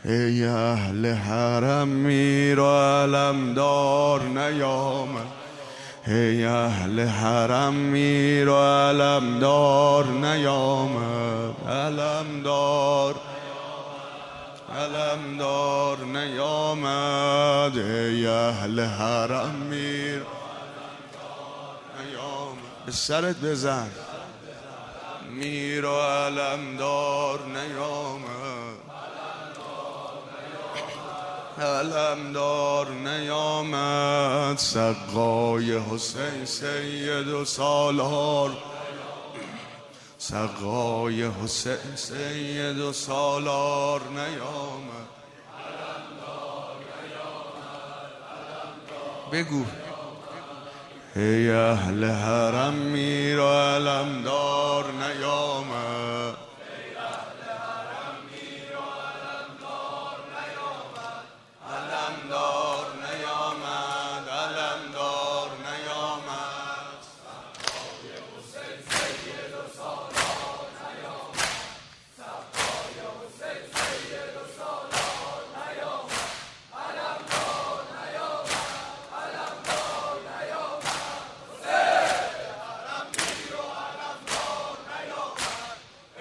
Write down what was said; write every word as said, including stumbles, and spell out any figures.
ای اهل حرم میر و علمدار نیامد، ای اهل حرم میر و علمدار نیامد، علمدار علمدار نیامد، ای اهل حرم میر نیامد. به سرت بزن. میر و علمدار نیامد، علمدار نیامد، سقای حسین سید و سالار، سقای حسین سید و سالار نیامد. بگو ای اهل حرم میر و علمدار نیامد، علمدار نیامد، علمدار نیامد، سقای حسین سید و سالار نیامد، سقای حسین سید و سالار نیامد، علمدار نیامد، علمدار نیامد، حسین حرم میر و علمدار نیامد،